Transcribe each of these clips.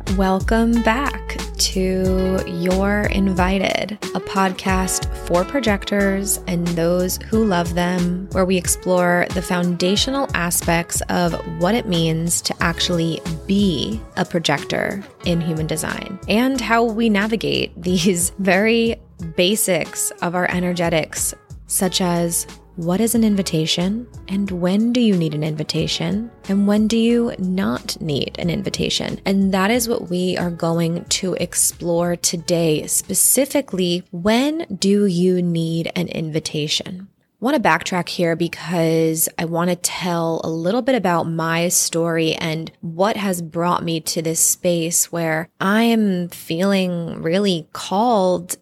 Welcome back to You're Invited, a podcast for projectors and those who love them, where we explore the foundational aspects of what it means to actually be a projector in human design and how we navigate these very basics of our energetics, such as what is an invitation and when do you need an invitation and when do you not need an invitation? And that is what we are going to explore today. Specifically, when do you need an invitation? I want to backtrack here because I want to tell a little bit about my story and what has brought me to this space where I am feeling really called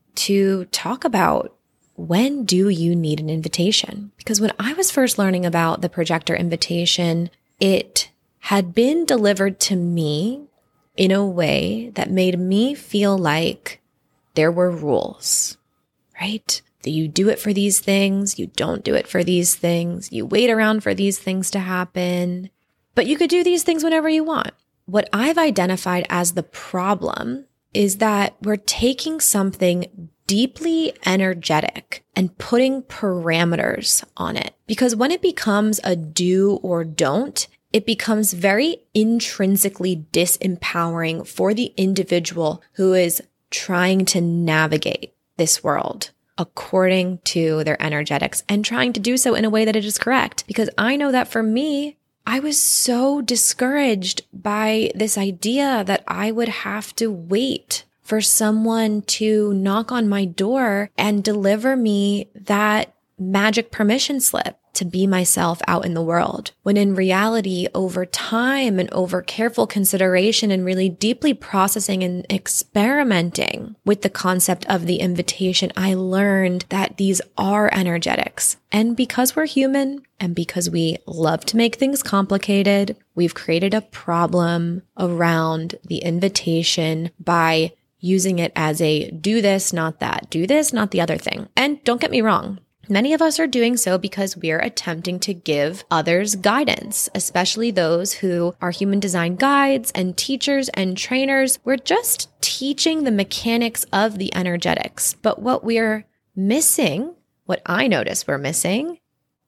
to talk about when do you need an invitation? Because when I was first learning about the projector invitation, it had been delivered to me in a way that made me feel like there were rules, right? That you do it for these things, you don't do it for these things, you wait around for these things to happen, but you could do these things whenever you want. What I've identified as the problem is that we're taking something deeply energetic and putting parameters on it. Because when it becomes a do or don't, it becomes very intrinsically disempowering for the individual who is trying to navigate this world according to their energetics and trying to do so in a way that it is correct. Because I know that for me, I was so discouraged by this idea that I would have to wait for someone to knock on my door and deliver me that magic permission slip to be myself out in the world. When in reality, over time and over careful consideration and really deeply processing and experimenting with the concept of the invitation, I learned that these are energetics. And because we're human and because we love to make things complicated, we've created a problem around the invitation by using it as a do this, not that, do this, not the other thing. And don't get me wrong, many of us are doing so because we're attempting to give others guidance, especially those who are human design guides and teachers and trainers. We're just teaching the mechanics of the energetics. But what we're missing, what I notice we're missing,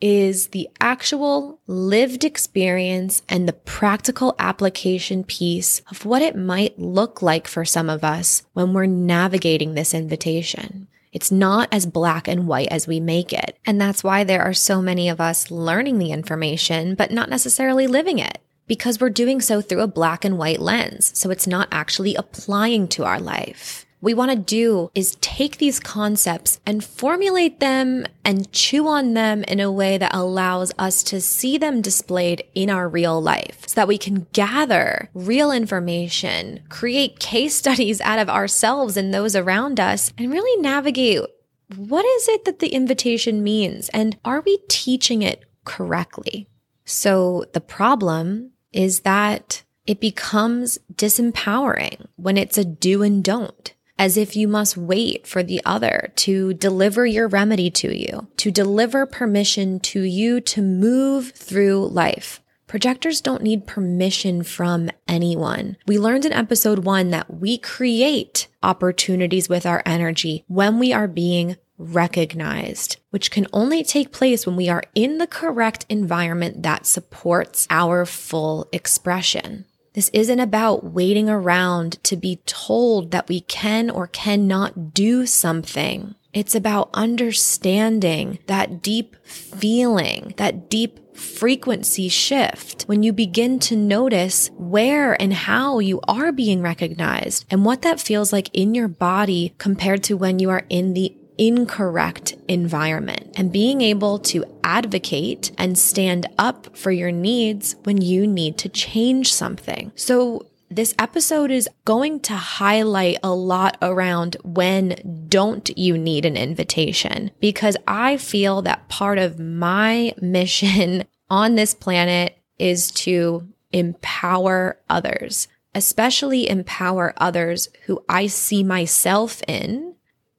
is the actual lived experience and the practical application piece of what it might look like for some of us when we're navigating this invitation. It's not as black and white as we make it. And that's why there are so many of us learning the information, but not necessarily living it, because we're doing so through a black and white lens. So it's not actually applying to our life. What we want to do is take these concepts and formulate them and chew on them in a way that allows us to see them displayed in our real life so that we can gather real information, create case studies out of ourselves and those around us, and really navigate what is it that the invitation means and are we teaching it correctly? So the problem is that it becomes disempowering when it's a do and don't. As if you must wait for the other to deliver your remedy to you, to deliver permission to you to move through life. Projectors don't need permission from anyone. We learned in episode 1 that we create opportunities with our energy when we are being recognized, which can only take place when we are in the correct environment that supports our full expression. This isn't about waiting around to be told that we can or cannot do something. It's about understanding that deep feeling, that deep frequency shift when you begin to notice where and how you are being recognized and what that feels like in your body compared to when you are in the incorrect environment, and being able to advocate and stand up for your needs when you need to change something. So this episode is going to highlight a lot around when don't you need an invitation, because I feel that part of my mission on this planet is to empower others, especially empower others who I see myself in,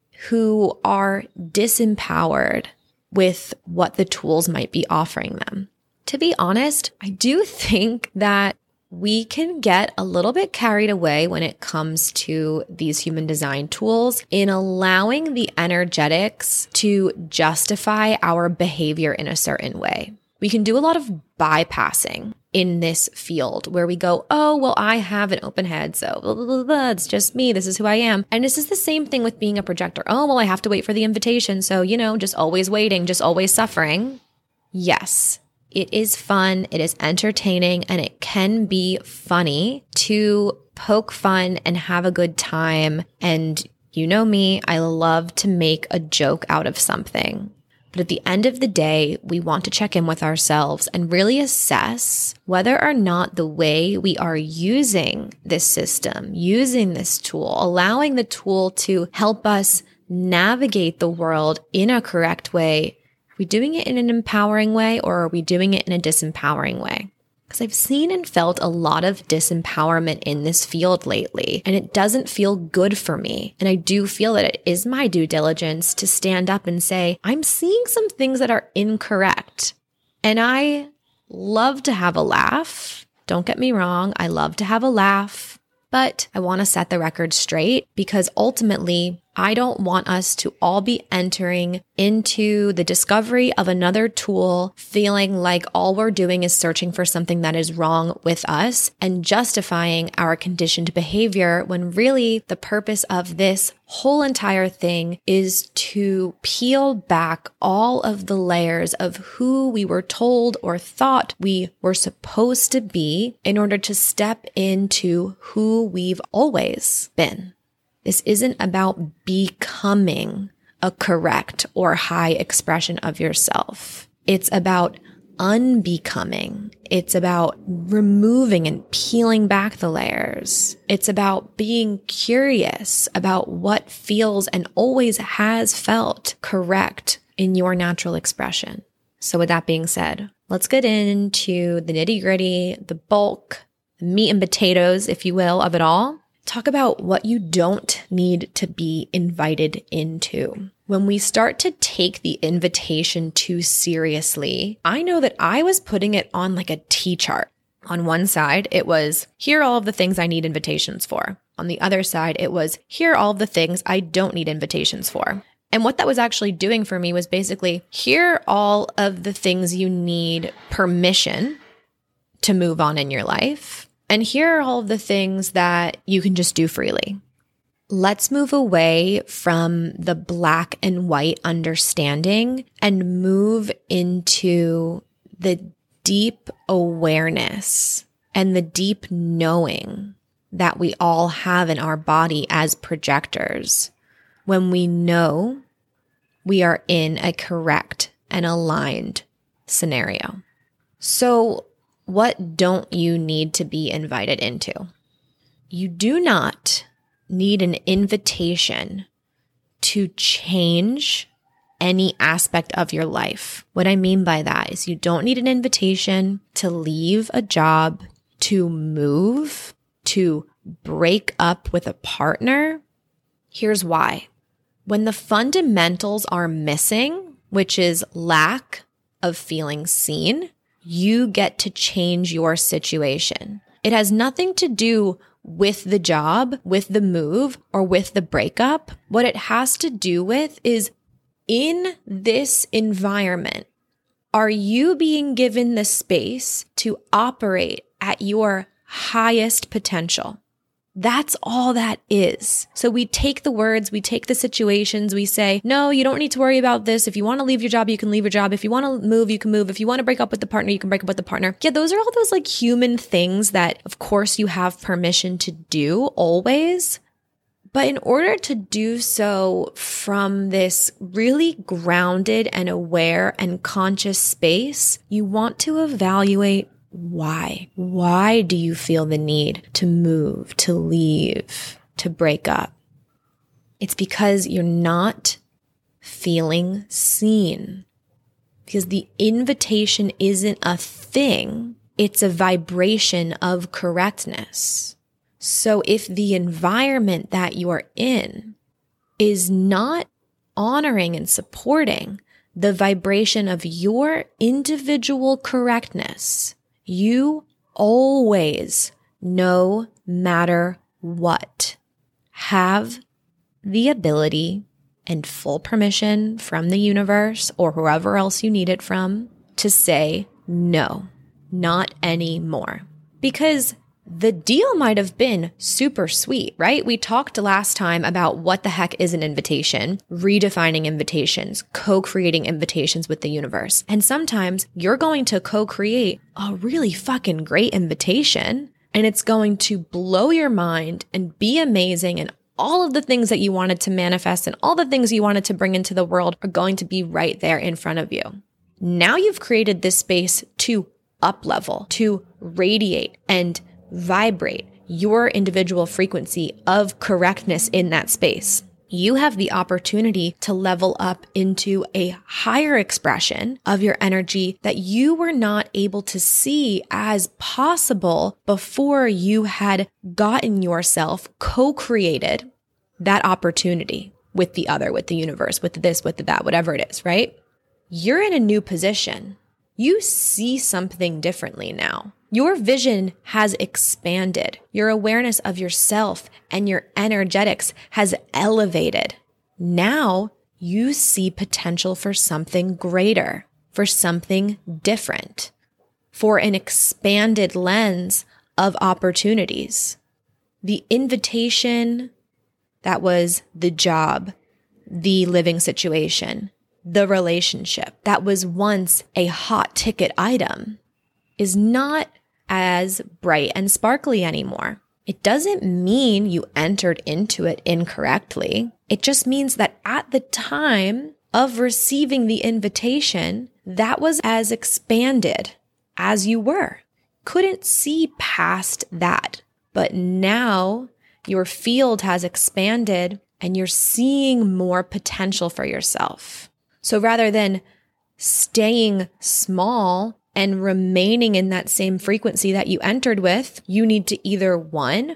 who are disempowered with what the tools might be offering them. To be honest, I do think that we can get a little bit carried away when it comes to these human design tools in allowing the energetics to justify our behavior in a certain way. We can do a lot of bypassing in this field where we go, oh, well, I have an open head, so blah, blah, blah, blah. It's just me. This is who I am. And this is the same thing with being a projector. Oh, well, I have to wait for the invitation. So, just always waiting, just always suffering. Yes, it is fun. It is entertaining, and it can be funny to poke fun and have a good time. And you know me, I love to make a joke out of something. But at the end of the day, we want to check in with ourselves and really assess whether or not the way we are using this system, using this tool, allowing the tool to help us navigate the world in a correct way. Are we doing it in an empowering way, or are we doing it in a disempowering way? Because I've seen and felt a lot of disempowerment in this field lately, and it doesn't feel good for me. And I do feel that it is my due diligence to stand up and say, I'm seeing some things that are incorrect. And I love to have a laugh. Don't get me wrong. I love to have a laugh, but I want to set the record straight, because ultimately, I don't want us to all be entering into the discovery of another tool feeling like all we're doing is searching for something that is wrong with us and justifying our conditioned behavior, when really the purpose of this whole entire thing is to peel back all of the layers of who we were told or thought we were supposed to be in order to step into who we've always been. This isn't about becoming a correct or high expression of yourself. It's about unbecoming. It's about removing and peeling back the layers. It's about being curious about what feels and always has felt correct in your natural expression. So with that being said, let's get into the nitty-gritty, the bulk, the meat and potatoes, if you will, of it all. Talk about what you don't need to be invited into. When we start to take the invitation too seriously, I know that I was putting it on like a T-chart. On one side, it was, here are all of the things I need invitations for. On the other side, it was, here are all of the things I don't need invitations for. And what that was actually doing for me was basically, here are all of the things you need permission to move on in your life. And here are all of the things that you can just do freely. Let's move away from the black and white understanding and move into the deep awareness and the deep knowing that we all have in our body as projectors when we know we are in a correct and aligned scenario. So, what don't you need to be invited into? You do not need an invitation to change any aspect of your life. What I mean by that is you don't need an invitation to leave a job, to move, to break up with a partner. Here's why. When the fundamentals are missing, which is lack of feeling seen, you get to change your situation. It has nothing to do with the job, with the move, or with the breakup. What it has to do with is, in this environment, are you being given the space to operate at your highest potential? That's all that is. So we take the words, we take the situations, we say, no, you don't need to worry about this. If you want to leave your job, you can leave your job. If you want to move, you can move. If you want to break up with the partner, you can break up with the partner. Yeah, those are all those like human things that, of course, you have permission to do always. But in order to do so from this really grounded and aware and conscious space, you want to evaluate why. Why do you feel the need to move, to leave, to break up? It's because you're not feeling seen. Because the invitation isn't a thing, it's a vibration of correctness. So if the environment that you're in is not honoring and supporting the vibration of your individual correctness, you always, no matter what, have the ability and full permission from the universe or whoever else you need it from to say, no, not anymore. Because the deal might have been super sweet, right? We talked last time about what the heck is an invitation, redefining invitations, co-creating invitations with the universe. And sometimes you're going to co-create a really fucking great invitation, and it's going to blow your mind and be amazing, and all of the things that you wanted to manifest and all the things you wanted to bring into the world are going to be right there in front of you. Now you've created this space to up-level, to radiate and vibrate your individual frequency of correctness in that space. You have the opportunity to level up into a higher expression of your energy that you were not able to see as possible before you had gotten yourself co-created that opportunity with the other, with the universe, with this, with that, whatever it is, right? You're in a new position. You see something differently now. Your vision has expanded. Your awareness of yourself and your energetics has elevated. Now you see potential for something greater, for something different, for an expanded lens of opportunities. The invitation that was the job, the living situation, the relationship that was once a hot ticket item is not as bright and sparkly anymore. It doesn't mean you entered into it incorrectly. It just means that at the time of receiving the invitation, that was as expanded as you were. Couldn't see past that. But now your field has expanded and you're seeing more potential for yourself. So rather than staying small and remaining in that same frequency that you entered with, you need to either one,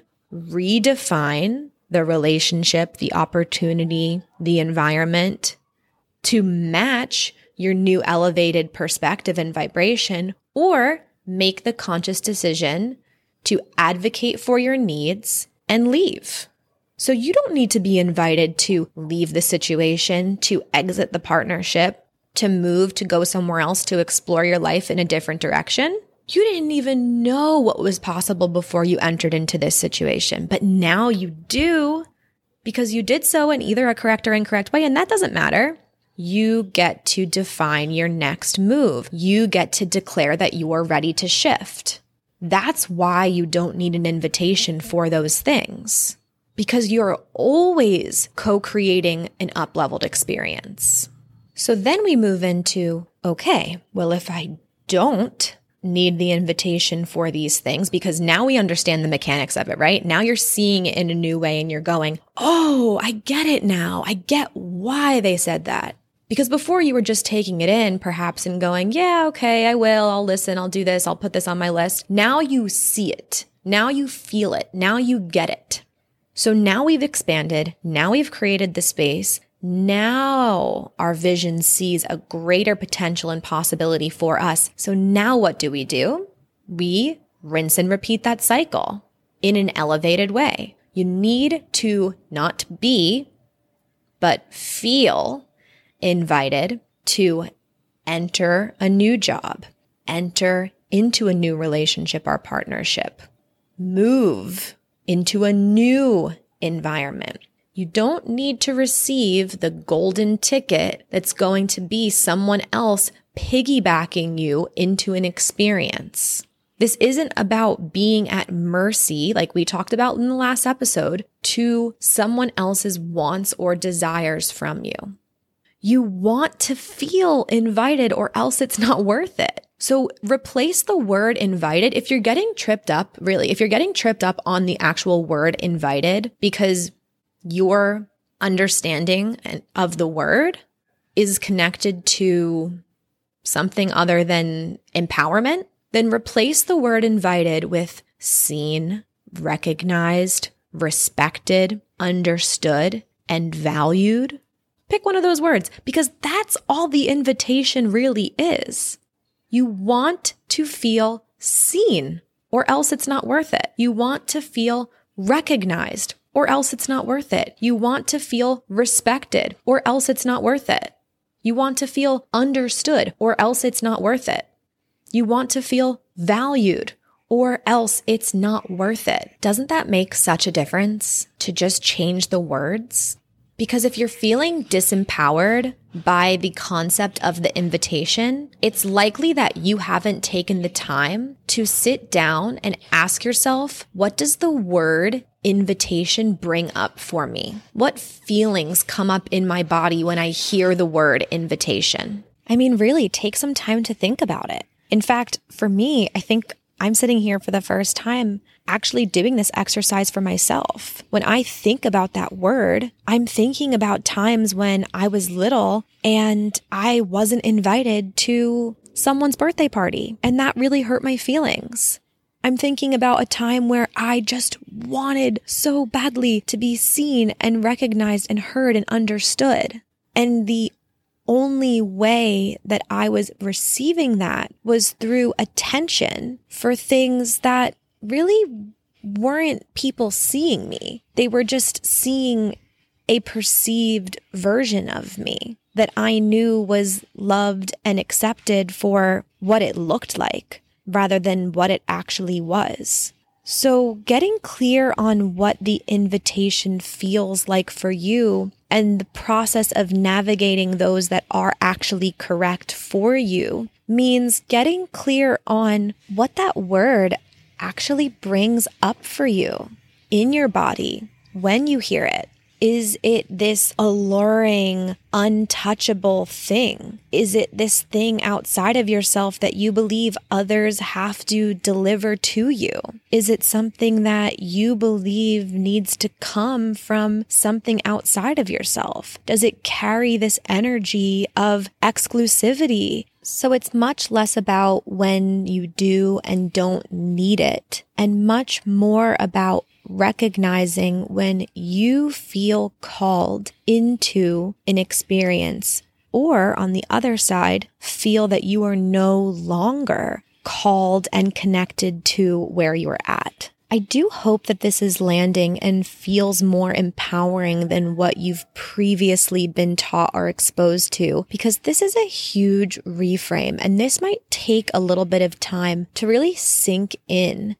redefine the relationship, the opportunity, the environment to match your new elevated perspective and vibration, or make the conscious decision to advocate for your needs and leave. So you don't need to be invited to leave the situation, to exit the partnership, to move, to go somewhere else, to explore your life in a different direction. You didn't even know what was possible before you entered into this situation, but now you do because you did so in either a correct or incorrect way, and that doesn't matter. You get to define your next move. You get to declare that you are ready to shift. That's why you don't need an invitation for those things, because you're always co-creating an up-leveled experience. So then we move into, okay, well, if I don't need the invitation for these things, because now we understand the mechanics of it, right? Now you're seeing it in a new way and you're going, oh, I get it now. I get why they said that. Because before you were just taking it in perhaps and going, yeah, okay, I will, I'll listen, I'll do this, I'll put this on my list. Now you see it. Now you feel it. Now you get it. So now we've expanded. Now we've created the space. Now our vision sees a greater potential and possibility for us. So now what do? We rinse and repeat that cycle in an elevated way. You need to not be, but feel invited to enter a new job, enter into a new relationship or partnership, move into a new environment. You don't need to receive the golden ticket that's going to be someone else piggybacking you into an experience. This isn't about being at mercy, like we talked about in the last episode, to someone else's wants or desires from you. You want to feel invited or else it's not worth it. So replace the word invited. If you're getting tripped up on the actual word invited because your understanding of the word is connected to something other than empowerment, then replace the word invited with seen, recognized, respected, understood, and valued. Pick one of those words because that's all the invitation really is. You want to feel seen, or else it's not worth it. You want to feel recognized, or else it's not worth it. You want to feel respected, or else it's not worth it. You want to feel understood, or else it's not worth it. You want to feel valued, or else it's not worth it. Doesn't that make such a difference to just change the words? Because if you're feeling disempowered by the concept of the invitation, it's likely that you haven't taken the time to sit down and ask yourself, what does the word invitation bring up for me? What feelings come up in my body when I hear the word invitation? I mean, really, take some time to think about it. In fact, for me, I think I'm sitting here for the first time actually doing this exercise for myself. When I think about that word, I'm thinking about times when I was little and I wasn't invited to someone's birthday party, and that really hurt my feelings. I'm thinking about a time where I just wanted so badly to be seen and recognized and heard and understood. And the only way that I was receiving that was through attention for things that really weren't people seeing me. They were just seeing a perceived version of me that I knew was loved and accepted for what it looked like rather than what it actually was. So getting clear on what the invitation feels like for you and the process of navigating those that are actually correct for you means getting clear on what that word actually brings up for you in your body when you hear it. Is it this alluring, untouchable thing? Is it this thing outside of yourself that you believe others have to deliver to you? Is it something that you believe needs to come from something outside of yourself? Does it carry this energy of exclusivity? So it's much less about when you do and don't need it, and much more about recognizing when you feel called into an experience, or on the other side, feel that you are no longer called and connected to where you're at. I do hope that this is landing and feels more empowering than what you've previously been taught or exposed to, because this is a huge reframe, and this might take a little bit of time to really sink in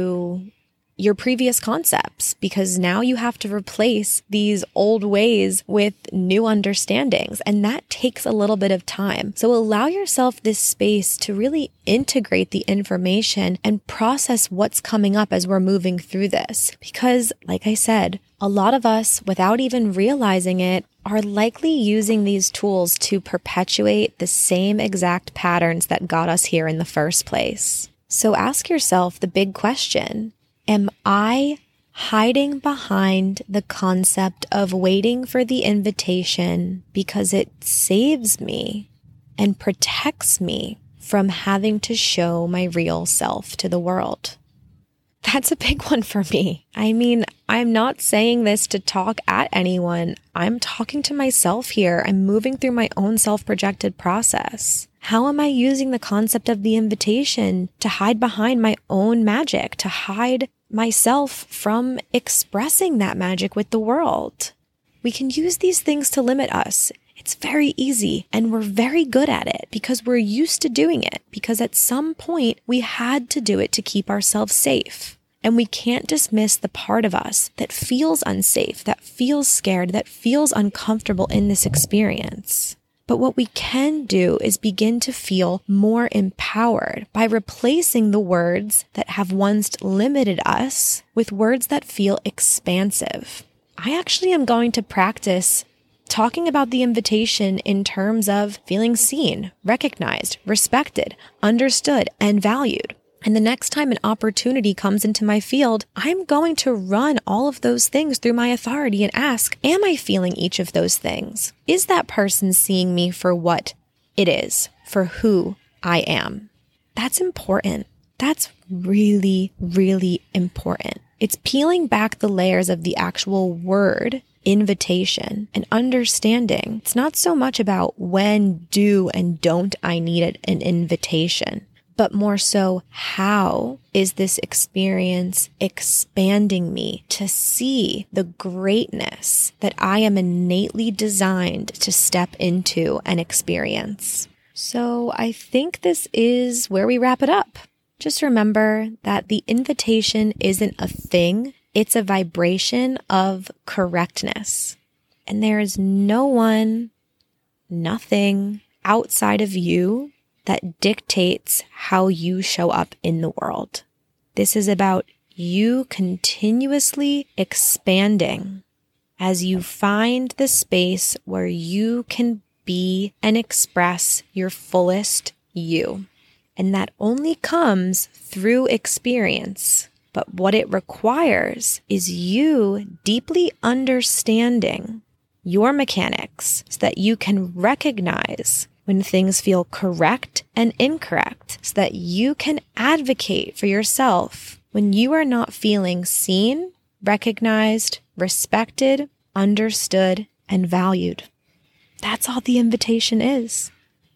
to your previous concepts, because now you have to replace these old ways with new understandings, and that takes a little bit of time. So allow yourself this space to really integrate the information and process what's coming up as we're moving through this. Because, like I said, a lot of us, without even realizing it, are likely using these tools to perpetuate the same exact patterns that got us here in the first place. So ask yourself the big question: am I hiding behind the concept of waiting for the invitation because it saves me and protects me from having to show my real self to the world? That's a big one for me. I mean, I'm not saying this to talk at anyone. I'm talking to myself here. I'm moving through my own self-projected process. How am I using the concept of the invitation to hide behind my own magic, to hide myself from expressing that magic with the world? We can use these things to limit us. It's very easy, and we're very good at it because we're used to doing it, because at some point we had to do it to keep ourselves safe. And we can't dismiss the part of us that feels unsafe, that feels scared, that feels uncomfortable in this experience. But what we can do is begin to feel more empowered by replacing the words that have once limited us with words that feel expansive. I actually am going to practice talking about the invitation in terms of feeling seen, recognized, respected, understood, and valued. And the next time an opportunity comes into my field, I'm going to run all of those things through my authority and ask, am I feeling each of those things? Is that person seeing me for what it is, for who I am? That's important. That's really, really important. It's peeling back the layers of the actual word invitation and understanding. It's not so much about when do and don't I need an invitation, but more so, how is this experience expanding me to see the greatness that I am innately designed to step into and experience? So I think this is where we wrap it up. Just remember that the invitation isn't a thing, it's a vibration of correctness. And there is no one, nothing outside of you that dictates how you show up in the world. This is about you continuously expanding as you find the space where you can be and express your fullest you. And that only comes through experience. But what it requires is you deeply understanding your mechanics so that you can recognize when things feel correct and incorrect, so that you can advocate for yourself when you are not feeling seen, recognized, respected, understood, and valued. That's all the invitation is.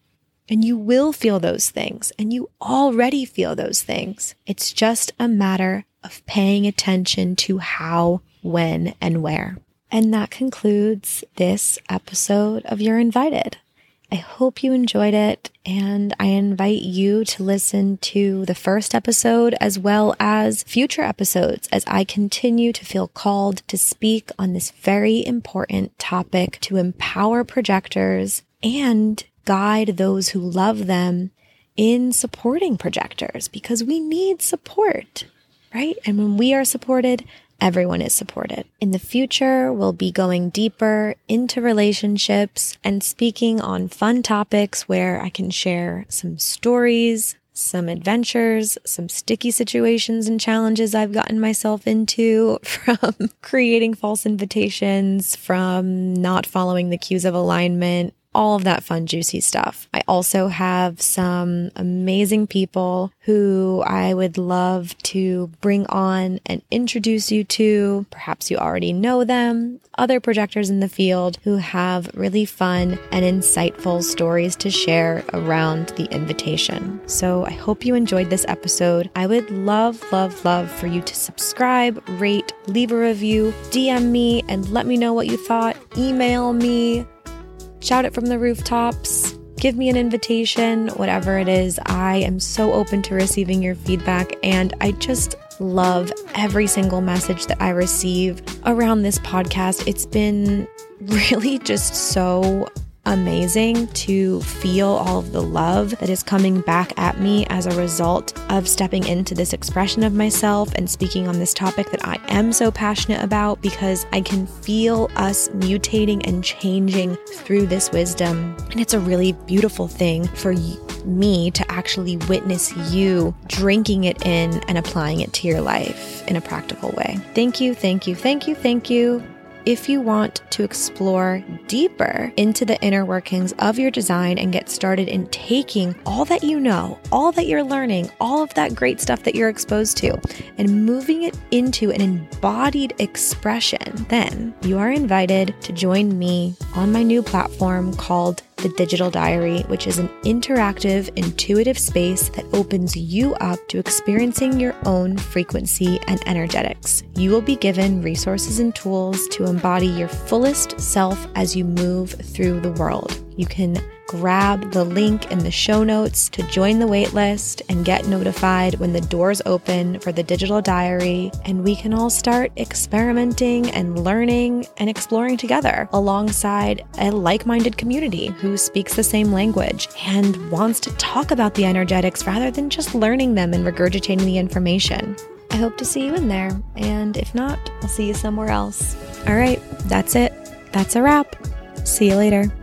And you will feel those things, and you already feel those things. It's just a matter of paying attention to how, when, and where. And that concludes this episode of You're Invited. I hope you enjoyed it, and I invite you to listen to the first episode as well as future episodes as I continue to feel called to speak on this very important topic to empower projectors and guide those who love them in supporting projectors, because we need support, right? And when we are supported, everyone is supported. In the future, we'll be going deeper into relationships and speaking on fun topics where I can share some stories, some adventures, some sticky situations and challenges I've gotten myself into from creating false invitations, from not following the cues of alignment, all of that fun, juicy stuff. I also have some amazing people who I would love to bring on and introduce you to. Perhaps you already know them, other projectors in the field who have really fun and insightful stories to share around the invitation. So I hope you enjoyed this episode. I would love, love, love for you to subscribe, rate, leave a review, DM me, and let me know what you thought. Email me. Shout it from the rooftops, give me an invitation, whatever it is. I am so open to receiving your feedback, and I just love every single message that I receive around this podcast. It's been really just so amazing to feel all of the love that is coming back at me as a result of stepping into this expression of myself and speaking on this topic that I am so passionate about, because I can feel us mutating and changing through this wisdom. And it's a really beautiful thing for me to actually witness you drinking it in and applying it to your life in a practical way. Thank you, thank you, thank you, thank you. If you want to explore deeper into the inner workings of your design and get started in taking all that you know, all that you're learning, all of that great stuff that you're exposed to, and moving it into an embodied expression, then you are invited to join me on my new platform called The Digital Diary, which is an interactive, intuitive space that opens you up to experiencing your own frequency and energetics. You will be given resources and tools to embody your fullest self as you move through the world. You can grab the link in the show notes to join the waitlist and get notified when the doors open for the Digital Diary, and we can all start experimenting and learning and exploring together alongside a like-minded community who speaks the same language and wants to talk about the energetics rather than just learning them and regurgitating the information. I hope to see you in there, and if not, I'll see you somewhere else. All right, that's it. That's a wrap. See you later.